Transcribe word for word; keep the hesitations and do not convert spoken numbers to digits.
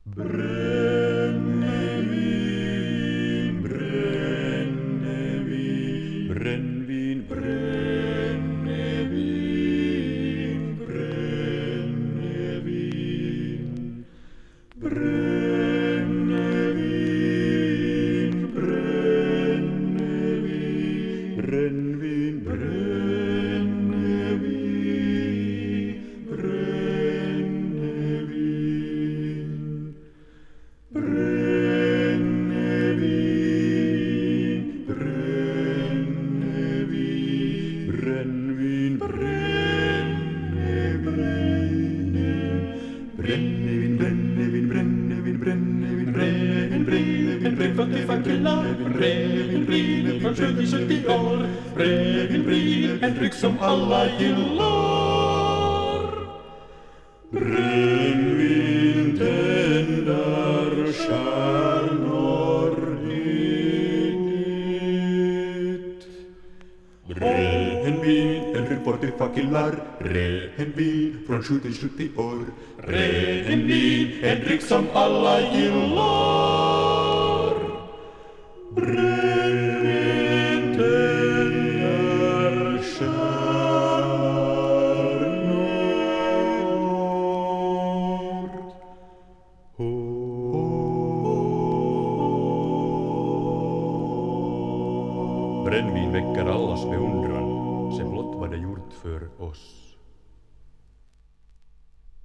Brännevin, brännevin, brännvin, brännevin, brännevin, brännevin, brännevin, brännvin, brännevin, brännevin. Brännevin, brännevin, brännvin, brännevin, brännevin, brännevin, brännevin, brännevin, brännevin, brännevin, brännvin, fackelar, brännevin, brännevin, från sjuttio sjuttio år, brännevin, brännevin, en dryck som alla gillar. Brännvin tänder stjärnor hit. Brännvin, en dryck bort till fackelar, brännvin, från sjuttio sjuttio år, brännvin, en dryck som alla gillar. Brännvin tänder stjärnor. Brännvin väcker allas beundran, sen blott var det gjort för oss.